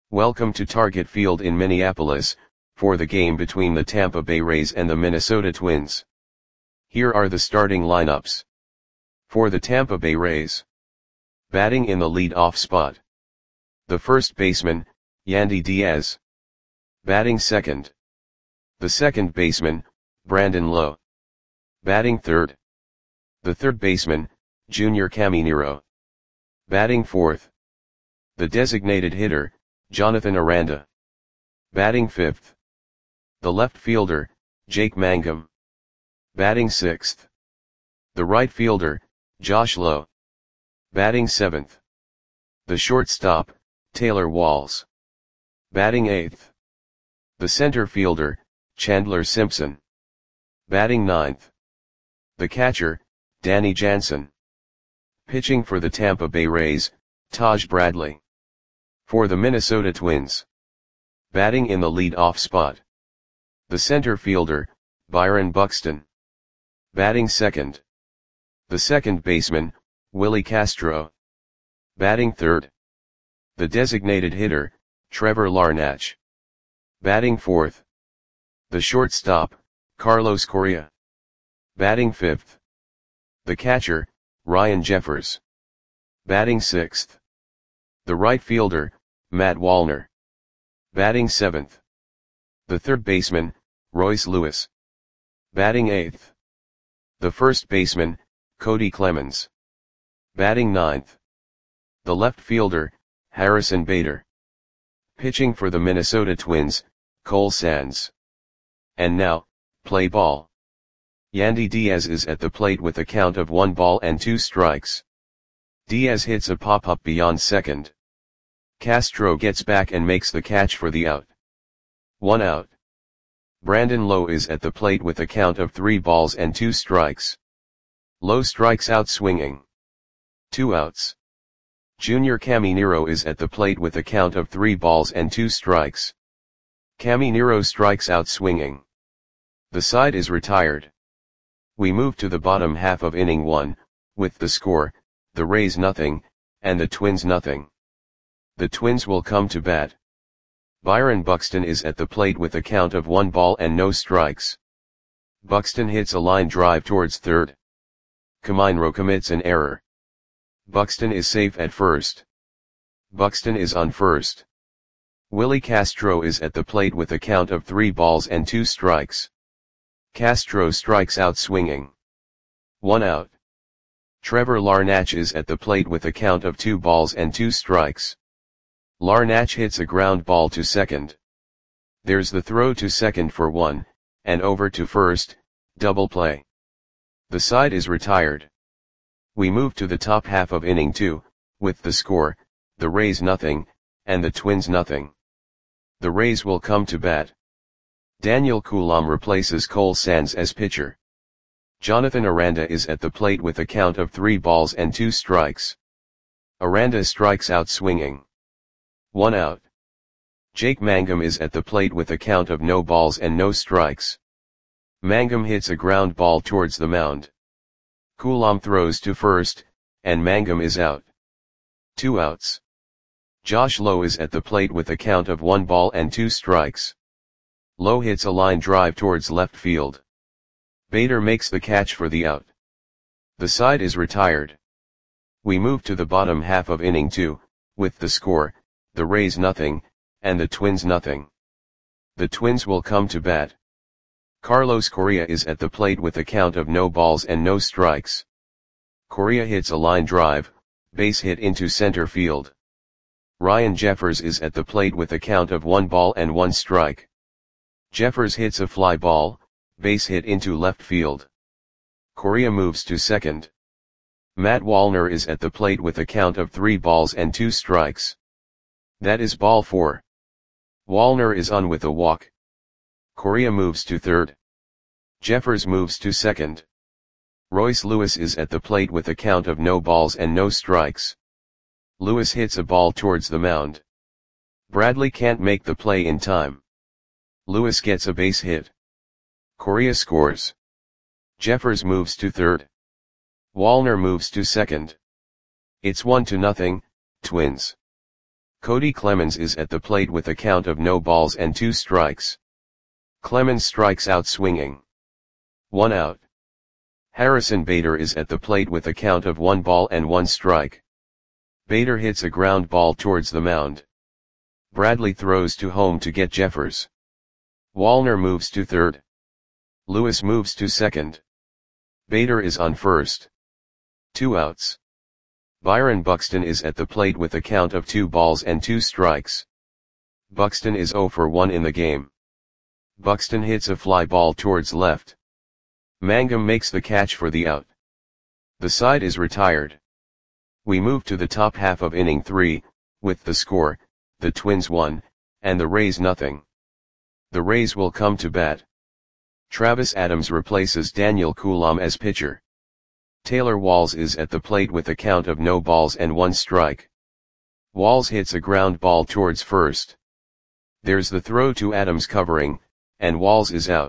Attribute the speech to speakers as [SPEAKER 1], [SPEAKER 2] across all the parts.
[SPEAKER 1] Welcome to Target Field in Minneapolis, for the game between the Tampa Bay Rays and the Minnesota Twins. Here are the starting lineups. For the Tampa Bay Rays. Batting in the lead-off spot. The first baseman, Yandy Diaz. Batting second. The second baseman, Brandon Lowe. Batting third. The third baseman, Junior Caminero. Batting fourth. The designated hitter, Jonathan Aranda. Batting fifth. The left fielder, Jake Mangum. Batting sixth. The right fielder, Josh Lowe. Batting seventh. The shortstop, Taylor Walls. Batting eighth. The center fielder, Chandler Simpson. Batting ninth. The catcher, Danny Jansen. Pitching for the Tampa Bay Rays, Taj Bradley. For the Minnesota Twins. Batting in the lead-off spot. The center fielder, Byron Buxton. Batting second. The second baseman, Willie Castro. Batting third. The designated hitter, Trevor Larnach. Batting fourth. The shortstop, Carlos Correa. Batting fifth. The catcher, Ryan Jeffers. Batting sixth. The right fielder, Matt Wallner. Batting seventh. The third baseman, Royce Lewis. Batting eighth. The first baseman, Cody Clemens. Batting ninth. The left fielder, Harrison Bader. Pitching for the Minnesota Twins, Cole Sands. And now, play ball. Yandy Diaz is at the plate with a count of 1-2 Diaz hits a pop-up beyond second. Castro gets back and makes the catch for the out. 1 out. Brandon Lowe is at the plate with a count of 3-2. Lowe strikes out swinging. 2 outs. Junior Caminero is at the plate with a count of 3-2. Caminero strikes out swinging. The side is retired. We move to the bottom half of inning 1, with the score, the Rays nothing, and the Twins nothing. The Twins will come to bat. Byron Buxton is at the plate with a count of 1-0. Buxton hits a line drive towards third. Caminero commits an error. Buxton is safe at first. Buxton is on first. Willie Castro is at the plate with a count of 3-2. Castro strikes out swinging. 1 out. Trevor Larnach is at the plate with a count of 2-2. Larnach hits a ground ball to second. There's the throw to second for 1, and over to first, double play. The side is retired. We move to the top half of inning 2, with the score, the Rays nothing, and the Twins nothing. The Rays will come to bat. Daniel Coulombe replaces Cole Sands as pitcher. Jonathan Aranda is at the plate with a count of 3-2. Aranda strikes out swinging. 1 out. Jake Mangum is at the plate with a count of no balls and no strikes. Mangum hits a ground ball towards the mound. Coulombe throws to first, and Mangum is out. 2 outs. Josh Lowe is at the plate with a count of 1-2. Lowe hits a line drive towards left field. Bader makes the catch for the out. The side is retired. We move to the bottom half of inning 2, with the score, the Rays nothing, and the Twins nothing. The Twins will come to bat. Carlos Correa is at the plate with a count of no balls and no strikes. Correa hits a line drive, base hit into center field. Ryan Jeffers is at the plate with a count of 1-1. Jeffers hits a fly ball, base hit into left field. Correa moves to second. Matt Wallner is at the plate with a count of 3-2. That is ball 4. Wallner is on with a walk. Correa moves to third. Jeffers moves to second. Royce Lewis is at the plate with a count of no balls and no strikes. Lewis hits a ball towards the mound. Bradley can't make the play in time. Lewis gets a base hit. Correa scores. Jeffers moves to third. Wallner moves to second. It's 1-0, Twins. Cody Clemens is at the plate with a count of no balls and 2 strikes. Clemens strikes out swinging. 1 out. Harrison Bader is at the plate with a count of 1 ball and 1 strike. Bader hits a ground ball towards the mound. Bradley throws to home to get Jeffers. Wallner moves to third. Lewis moves to second. Bader is on first. 2 outs. Byron Buxton is at the plate with a count of 2 balls and 2 strikes. Buxton is 0 for 1 in the game. Buxton hits a fly ball towards left. Mangum makes the catch for the out. The side is retired. We move to the top half of inning 3, with the score, the Twins 1, and the Rays nothing. The Rays will come to bat. Travis Adams replaces Daniel Coulombe as pitcher. Taylor Walls is at the plate with a count of no balls and 1 strike. Walls hits a ground ball towards first. There's the throw to Adams covering, and Walls is out.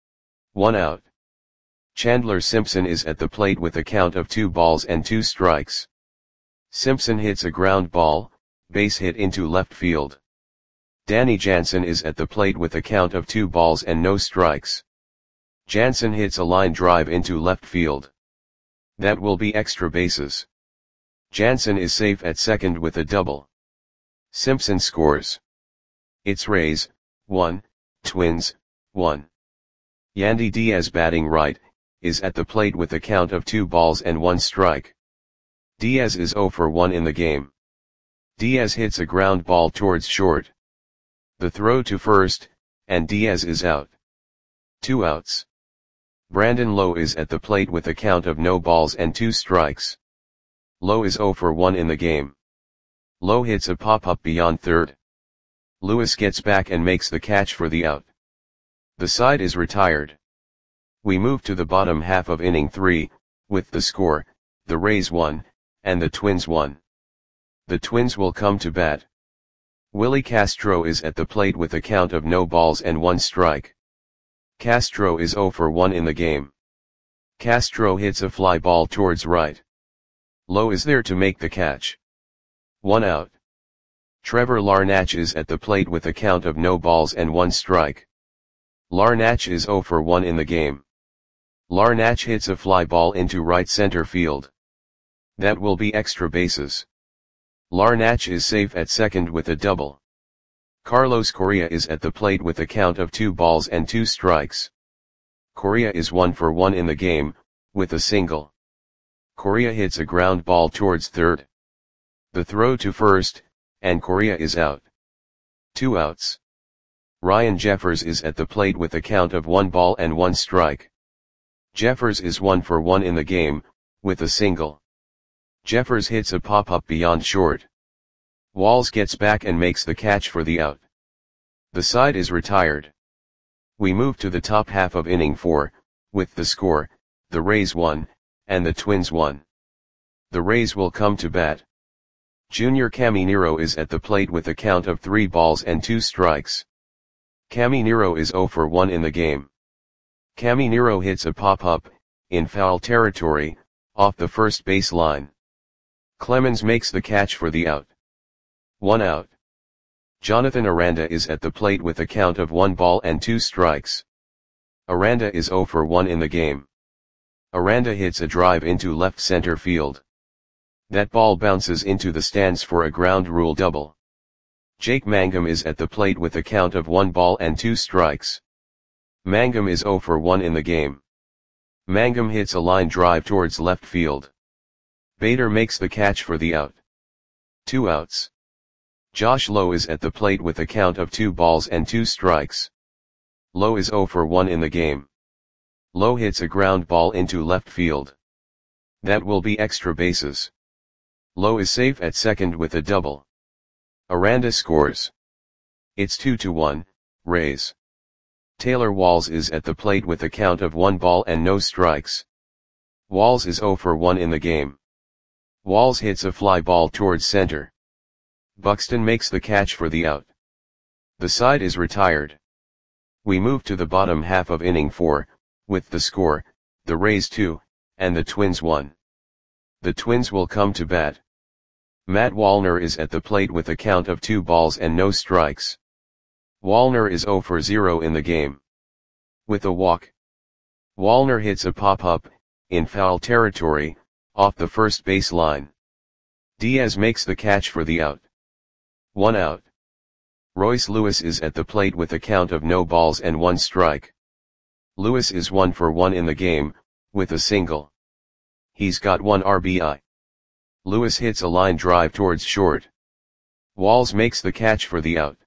[SPEAKER 1] 1 out. Chandler Simpson is at the plate with a count of 2 balls and 2 strikes. Simpson hits a ground ball, base hit into left field. Danny Jansen is at the plate with a count of 2 balls and no strikes. Jansen hits a line drive into left field. That will be extra bases. Jansen is safe at second with a double. Simpson scores. It's Rays, 1, Twins, 1. Yandy Diaz batting right, is at the plate with a count of 2 balls and 1 strike. Diaz is 0 for 1 in the game. Diaz hits a ground ball towards short. The throw to first, and Diaz is out. 2 outs. Brandon Lowe is at the plate with a count of no balls and 2 strikes. Lowe is 0 for 1 in the game. Lowe hits a pop-up beyond third. Lewis gets back and makes the catch for the out. The side is retired. We move to the bottom half of inning 3, with the score, the Rays 1, and the Twins 1. The Twins will come to bat. Willie Castro is at the plate with a count of no balls and 1 strike. Castro is 0 for 1 in the game. Castro hits a fly ball towards right. Lowe is there to make the catch. 1 out. Trevor Larnach is at the plate with a count of no balls and 1 strike. Larnach is 0 for 1 in the game. Larnach hits a fly ball into right center field. That will be extra bases. Larnach is safe at second with a double. Carlos Correa is at the plate with a count of 2 balls and 2 strikes. Correa is 1 for 1 in the game, with a single. Correa hits a ground ball towards third. The throw to first, and Correa is out. 2 outs. Ryan Jeffers is at the plate with a count of 1 ball and 1 strike. Jeffers is 1 for 1 in the game, with a single. Jeffers hits a pop-up beyond short. Walls gets back and makes the catch for the out. The side is retired. We move to the top half of inning 4, with the score, the Rays 1, and the Twins 1. The Rays will come to bat. Junior Caminero is at the plate with a count of 3 balls and 2 strikes. Caminero is 0 for 1 in the game. Caminero hits a pop-up, in foul territory, off the first base line. Clemens makes the catch for the out. 1 out. Jonathan Aranda is at the plate with a count of 1 ball and 2 strikes. Aranda is 0 for 1 in the game. Aranda hits a drive into left center field. That ball bounces into the stands for a ground rule double. Jake Mangum is at the plate with a count of 1 ball and 2 strikes. Mangum is 0 for 1 in the game. Mangum hits a line drive towards left field. Bader makes the catch for the out. 2 outs. Josh Lowe is at the plate with a count of 2 balls and 2 strikes. Lowe is 0 for 1 in the game. Lowe hits a ground ball into left field. That will be extra bases. Lowe is safe at second with a double. Aranda scores. It's 2-1, Rays. Taylor Walls is at the plate with a count of 1 ball and no strikes. Walls is 0 for 1 in the game. Walls hits a fly ball towards center. Buxton makes the catch for the out. The side is retired. We move to the bottom half of inning 4, with the score, the Rays 2, and the Twins 1. The Twins will come to bat. Matt Wallner is at the plate with a count of 2 balls and no strikes. Wallner is 0 for 0 in the game. With a walk. Wallner hits a pop-up, in foul territory, off the first base line. Diaz makes the catch for the out. 1 out. Royce Lewis is at the plate with a count of no balls and 1 strike. Lewis is 1 for 1 in the game, with a single. He's got 1 RBI. Lewis hits a line drive towards short. Walls makes the catch for the out.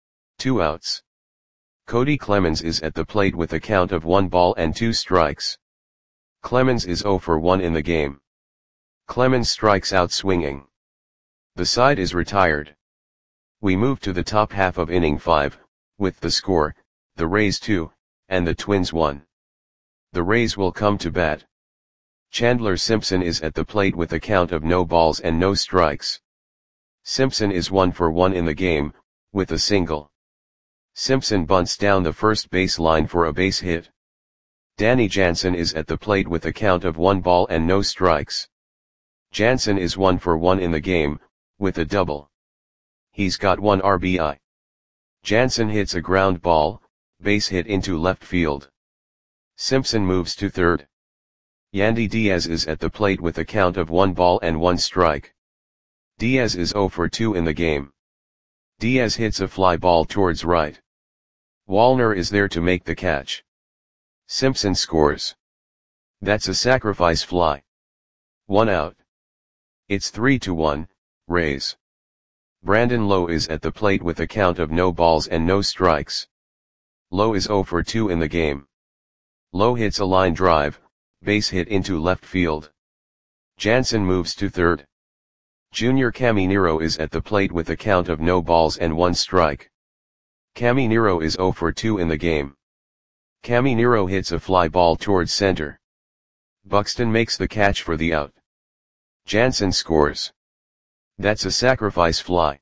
[SPEAKER 1] 2 outs. Cody Clemens is at the plate with a count of 1 ball and 2 strikes. Clemens is 0 for 1 in the game. Clemens strikes out swinging. The side is retired. We move to the top half of inning 5, with the score, the Rays 2, and the Twins 1. The Rays will come to bat. Chandler Simpson is at the plate with a count of no balls and no strikes. Simpson is 1 for 1 in the game, with a single. Simpson bunts down the first base line for a base hit. Danny Jansen is at the plate with a count of 1 ball and no strikes. Jansen is 1 for 1 in the game, with a double. He's got 1 RBI. Jansen hits a ground ball, base hit into left field. Simpson moves to third. Yandy Diaz is at the plate with a count of 1 ball and 1 strike. Diaz is 0 for 2 in the game. Diaz hits a fly ball towards right. Wallner is there to make the catch. Simpson scores. That's a sacrifice fly. 1 out. It's 3-1, Rays. Brandon Lowe is at the plate with a count of no balls and no strikes. Lowe is 0 for 2 in the game. Lowe hits a line drive, base hit into left field. Jansen moves to third. Junior Caminero is at the plate with a count of no balls and 1 strike. Caminero is 0 for 2 in the game. Caminero hits a fly ball towards center. Buxton makes the catch for the out. Jansen scores. That's a sacrifice fly.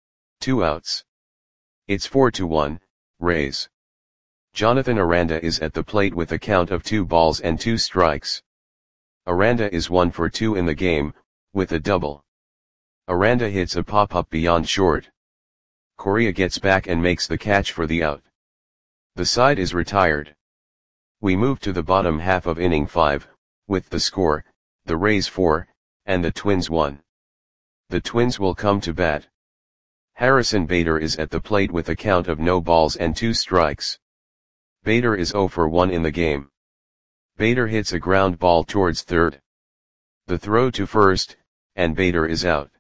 [SPEAKER 1] 2 outs. It's 4-1, Rays. Jonathan Aranda is at the plate with a count of 2 balls and 2 strikes. Aranda is 1 for 2 in the game, with a double. Aranda hits a pop-up beyond short. Correa gets back and makes the catch for the out. The side is retired. We move to the bottom half of inning 5, with the score, the Rays 4, and the Twins 1. The Twins will come to bat. Harrison Bader is at the plate with a count of no balls and 2 strikes. Bader is 0 for 1 in the game. Bader hits a ground ball towards third. The throw to first, and Bader is out.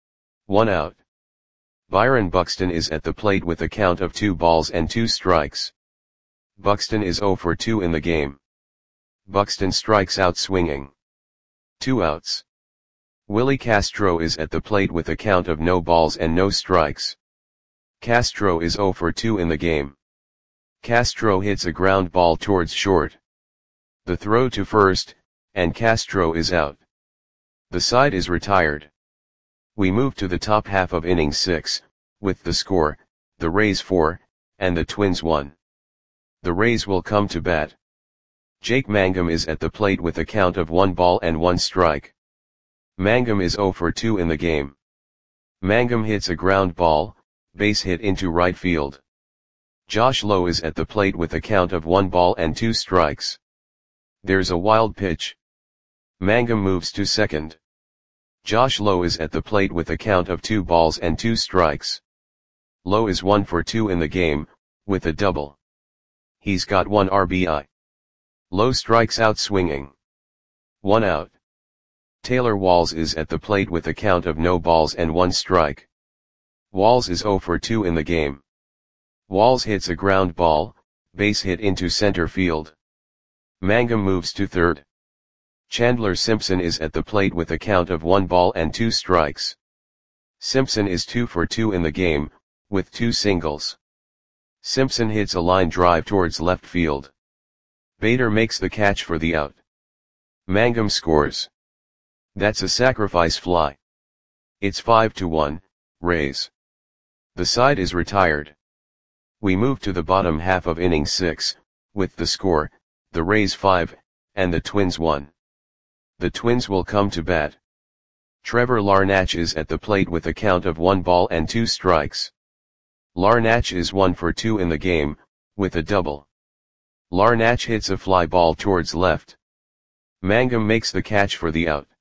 [SPEAKER 1] 1 out. Byron Buxton is at the plate with a count of 2 balls and 2 strikes. Buxton is 0 for 2 in the game. Buxton strikes out swinging. 2 outs. Willie Castro is at the plate with a count of no balls and no strikes. Castro is 0 for 2 in the game. Castro hits a ground ball towards short. The throw to first, and Castro is out. The side is retired. We move to the top half of inning 6, with the score, the Rays 4, and the Twins 1. The Rays will come to bat. Jake Mangum is at the plate with a count of 1 ball and 1 strike. Mangum is 0 for 2 in the game. Mangum hits a ground ball, base hit into right field. Josh Lowe is at the plate with a count of 1 ball and 2 strikes. There's a wild pitch. Mangum moves to second. Josh Lowe is at the plate with a count of 2 balls and 2 strikes. Lowe is 1 for 2 in the game, with a double. He's got 1 RBI. Lowe strikes out swinging. 1 out. Taylor Walls is at the plate with a count of no balls and 1 strike. Walls is 0 for 2 in the game. Walls hits a ground ball, base hit into center field. Mangum moves to third. Chandler Simpson is at the plate with a count of 1 ball and 2 strikes. Simpson is 2 for 2 in the game, with 2 singles. Simpson hits a line drive towards left field. Bader makes the catch for the out. Mangum scores. That's a sacrifice fly. It's 5-1, Rays. The side is retired. We move to the bottom half of inning 6, with the score, the Rays 5, and the Twins 1. The Twins will come to bat. Trevor Larnach is at the plate with a count of 1 ball and 2 strikes. Larnach is 1 for 2 in the game, with a double. Larnach hits a fly ball towards left. Mangum makes the catch for the out.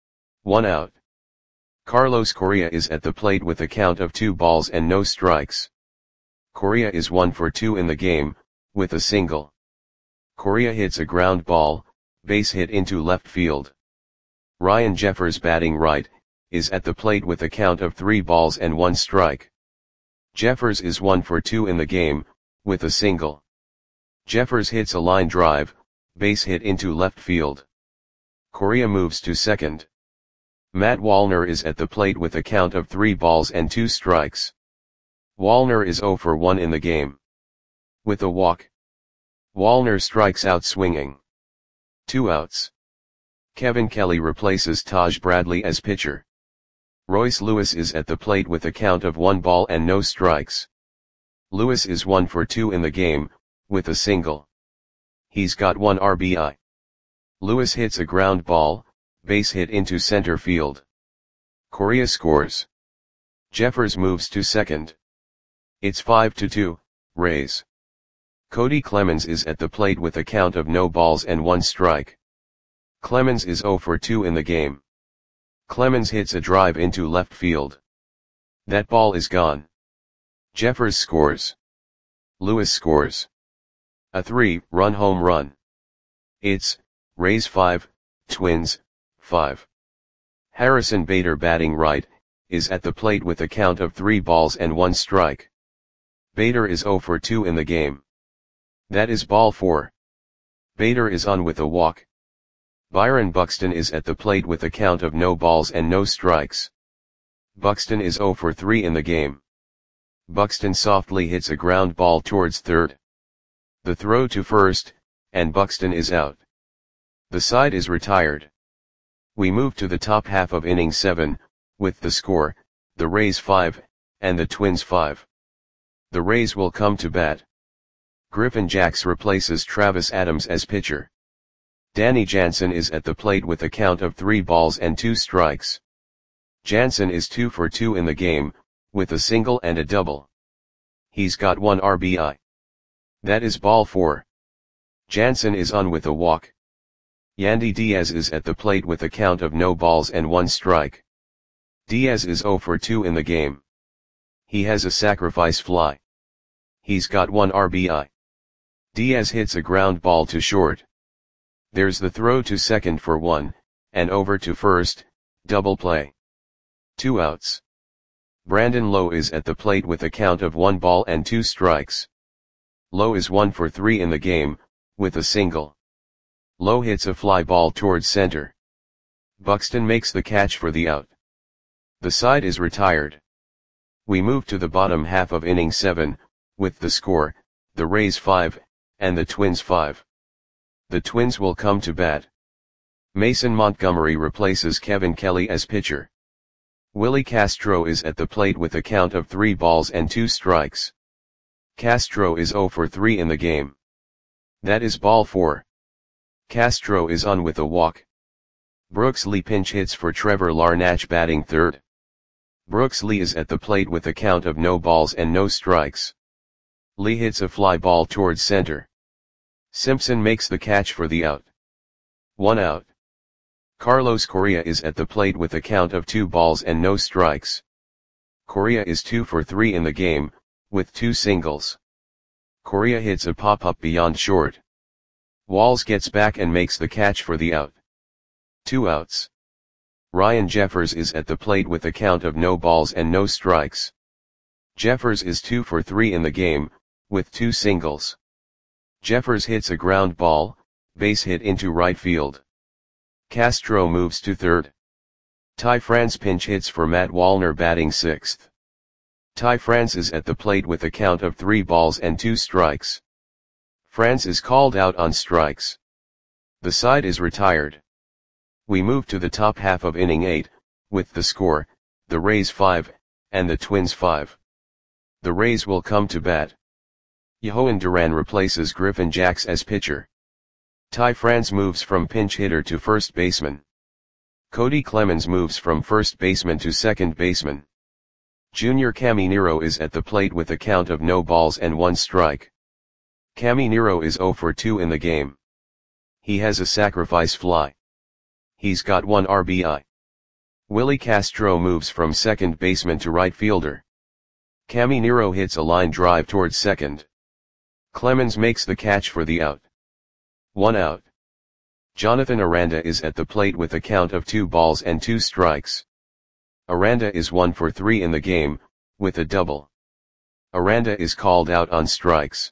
[SPEAKER 1] 1 out. Carlos Correa is at the plate with a count of 2 balls and no strikes. Correa is 1 for 2 in the game, with a single. Correa hits a ground ball, base hit into left field. Ryan Jeffers, batting right, is at the plate with a count of 3 balls and 1 strike. Jeffers is 1 for 2 in the game, with a single. Jeffers hits a line drive, base hit into left field. Correa moves to second. Matt Wallner is at the plate with a count of 3 balls and 2 strikes. Wallner is 0 for 1 in the game. With a walk. Wallner strikes out swinging. 2 outs. Kevin Kelly replaces Taj Bradley as pitcher. Royce Lewis is at the plate with a count of 1 ball and no strikes. Lewis is 1 for 2 in the game, with a single. He's got 1 RBI. Lewis hits a ground ball, base hit into center field. Correa scores. Jeffers moves to second. It's 5-2, Rays. Cody Clemens is at the plate with a count of no balls and 1 strike. Clemens is 0 for 2 in the game. Clemens hits a drive into left field. That ball is gone. Jeffers scores. Lewis scores. A 3-run home run. It's Rays 5, Twins 5. Harrison Bader, batting right, is at the plate with a count of 3 balls and 1 strike. Bader is 0 for 2 in the game. That is ball 4. Bader is on with a walk. Byron Buxton is at the plate with a count of no balls and no strikes. Buxton is 0 for 3 in the game. Buxton softly hits a ground ball towards third. The throw to first, and Buxton is out. The side is retired. We move to the top half of inning 7, with the score, the Rays 5, and the Twins 5. The Rays will come to bat. Griffin Jax replaces Travis Adams as pitcher. Danny Jansen is at the plate with a count of 3 balls and 2 strikes. Jansen is 2 for 2 in the game, with a single and a double. He's got 1 RBI. That is ball 4. Jansen is on with a walk. Yandy Diaz is at the plate with a count of no balls and 1 strike. Diaz is 0 for 2 in the game. He has a sacrifice fly. He's got 1 RBI. Diaz hits a ground ball to short. There's the throw to second for 1, and over to first, double play. 2 outs. Brandon Lowe is at the plate with a count of 1 ball and 2 strikes. Lowe is 1 for 3 in the game, with a single. Lowe hits a fly ball towards center. Buxton makes the catch for the out. The side is retired. We move to the bottom half of inning 7, with the score, the Rays 5, and the Twins 5. The Twins will come to bat. Mason Montgomery replaces Kevin Kelly as pitcher. Willie Castro is at the plate with a count of 3 balls and 2 strikes. Castro is 0 for 3 in the game. That is ball 4. Castro is on with a walk. Brooks Lee pinch hits for Trevor Larnach, batting third. Brooks Lee is at the plate with a count of no balls and no strikes. Lee hits a fly ball towards center. Simpson makes the catch for the out. 1 out. Carlos Correa is at the plate with a count of 2 balls and no strikes. Correa is 2 for 3 in the game, with 2 singles. Correa hits a pop-up beyond short. Walls gets back and makes the catch for the out. 2 outs. Ryan Jeffers is at the plate with a count of no balls and no strikes. Jeffers is 2 for 3 in the game, with 2 singles. Jeffers hits a ground ball, base hit into right field. Castro moves to third. Ty France pinch hits for Matt Wallner, batting sixth. Ty France is at the plate with a count of 3 balls and 2 strikes. France is called out on strikes. The side is retired. We move to the top half of inning 8, with the score, the Rays 5, and the Twins 5. The Rays will come to bat. Yohan Duran replaces Griffin Jax as pitcher. Ty France moves from pinch hitter to first baseman. Cody Clemens moves from first baseman to second baseman. Junior Caminero is at the plate with a count of no balls and 1 strike. Caminero is 0 for 2 in the game. He has a sacrifice fly. He's got 1 RBI. Willie Castro moves from second baseman to right fielder. Caminero hits a line drive towards second. Clemens makes the catch for the out. 1 out. Jonathan Aranda is at the plate with a count of 2 balls and 2 strikes. Aranda is 1 for 3 in the game, with a double. Aranda is called out on strikes.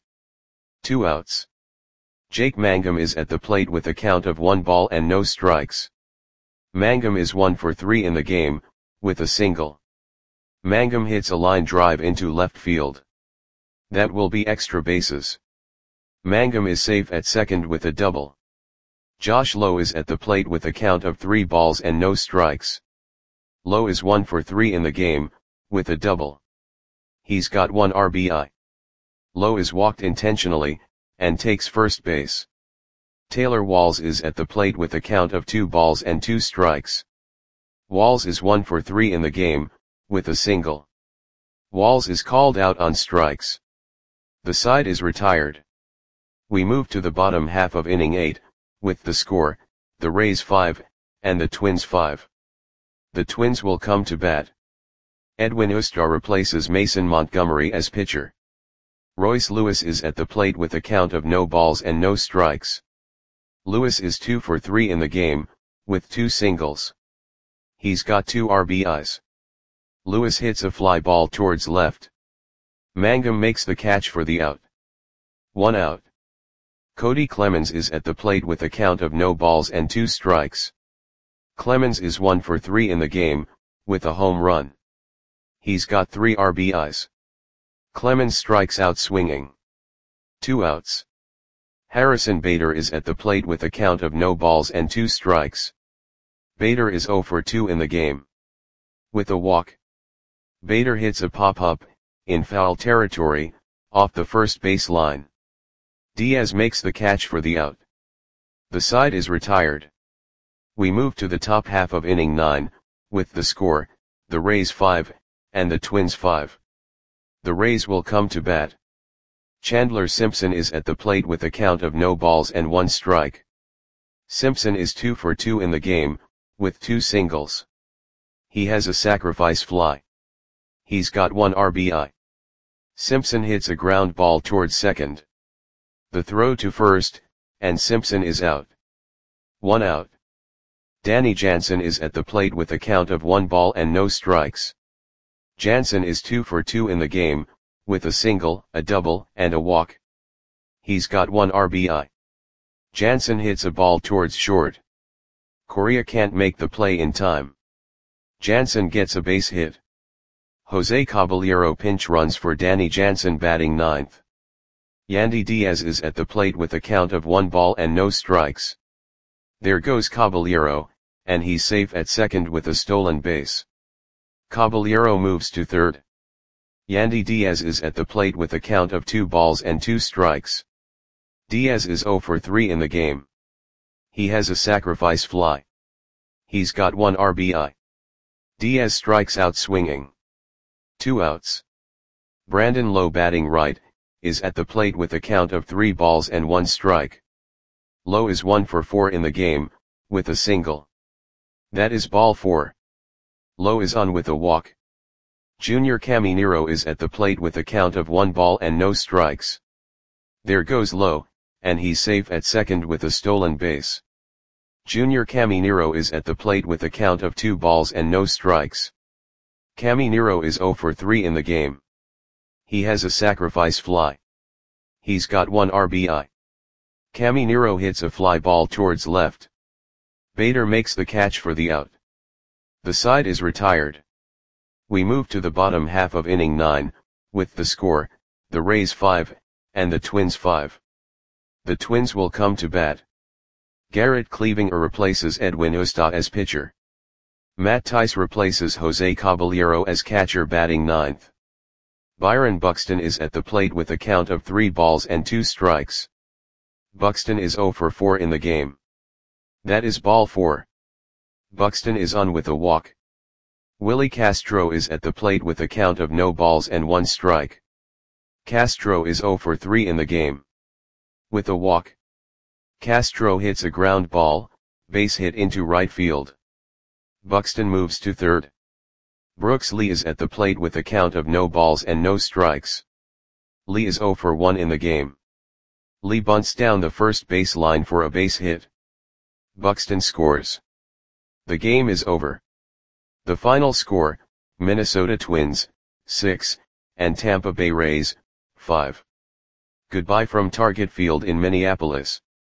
[SPEAKER 1] 2 outs. Jake Mangum is at the plate with a count of 1 ball and no strikes. Mangum is 1 for 3 in the game, with a single. Mangum hits a line drive into left field. That will be extra bases. Mangum is safe at second with a double. Josh Lowe is at the plate with a count of 3 balls and no strikes. Lowe is 1 for 3 in the game, with a double. He's got 1 RBI. Lowe is walked intentionally, and takes first base. Taylor Walls is at the plate with a count of 2 balls and 2 strikes. Walls is 1 for 3 in the game, with a single. Walls is called out on strikes. The side is retired. We move to the bottom half of inning 8, with the score, the Rays 5, and the Twins 5. The Twins will come to bat. Edwin Ustar replaces Mason Montgomery as pitcher. Royce Lewis is at the plate with a count of no balls and no strikes. Lewis is 2 for 3 in the game, with 2 singles. He's got 2 RBIs. Lewis hits a fly ball towards left. Mangum makes the catch for the out. 1 out. Cody Clemens is at the plate with a count of no balls and 2 strikes. Clemens is 1 for 3 in the game, with a home run. He's got 3 RBIs. Clemens strikes out swinging. 2 outs. Harrison Bader is at the plate with a count of no balls and 2 strikes. Bader is 0 for 2 in the game. With a walk. Bader hits a pop-up, in foul territory, off the first base line. Diaz makes the catch for the out. The side is retired. We move to the top half of inning 9, with the score, the Rays 5, and the Twins 5. The Rays will come to bat. Chandler Simpson is at the plate with a count of no balls and 1 strike. Simpson is 2 for 2 in the game, with 2 singles. He has a sacrifice fly. He's got 1 RBI. Simpson hits a ground ball towards second. The throw to first, and Simpson is out. 1 out. Danny Jansen is at the plate with a count of 1 ball and no strikes. Jansen is 2 for 2 in the game, with a single, a double, and a walk. He's got 1 RBI. Jansen hits a ball towards short. Correa can't make the play in time. Jansen gets a base hit. Jose Caballero pinch runs for Danny Jansen batting 9th. Yandy Diaz is at the plate with a count of 1 ball and no strikes. There goes Caballero, and he's safe at second with a stolen base. Caballero moves to third. Yandy Diaz is at the plate with a count of 2 balls and 2 strikes. Diaz is 0 for 3 in the game. He has a sacrifice fly. He's got 1 RBI. Diaz strikes out swinging. 2 outs. Brandon Lowe batting right, is at the plate with a count of 3 balls and 1 strike. Lowe is 1 for 4 in the game, with a single. That is ball 4. Lowe is on with a walk. Junior Caminero is at the plate with a count of 1 ball and no strikes. There goes Lowe, and he's safe at second with a stolen base. Junior Caminero is at the plate with a count of 2 balls and no strikes. Caminero is 0 for 3 in the game. He has a sacrifice fly. He's got 1 RBI. Caminero hits a fly ball towards left. Bader makes the catch for the out. The side is retired. We move to the bottom half of inning 9, with the score, the Rays 5, and the Twins 5. The Twins will come to bat. Garrett Cleavinger replaces Edwin Ustar as pitcher. Matt Thaiss replaces Jose Caballero as catcher batting 9th. Byron Buxton is at the plate with a count of 3 balls and 2 strikes. Buxton is 0 for 4 in the game. That is ball 4. Buxton is on with a walk. Willie Castro is at the plate with a count of no balls and 1 strike. Castro is 0 for 3 in the game. With a walk, Castro hits a ground ball, base hit into right field. Buxton moves to third. Brooks Lee is at the plate with a count of no balls and no strikes. Lee is 0 for 1 in the game. Lee bunts down the first base line for a base hit. Buxton scores. The game is over. The final score, Minnesota Twins, 6, and Tampa Bay Rays, 5. Goodbye from Target Field in Minneapolis.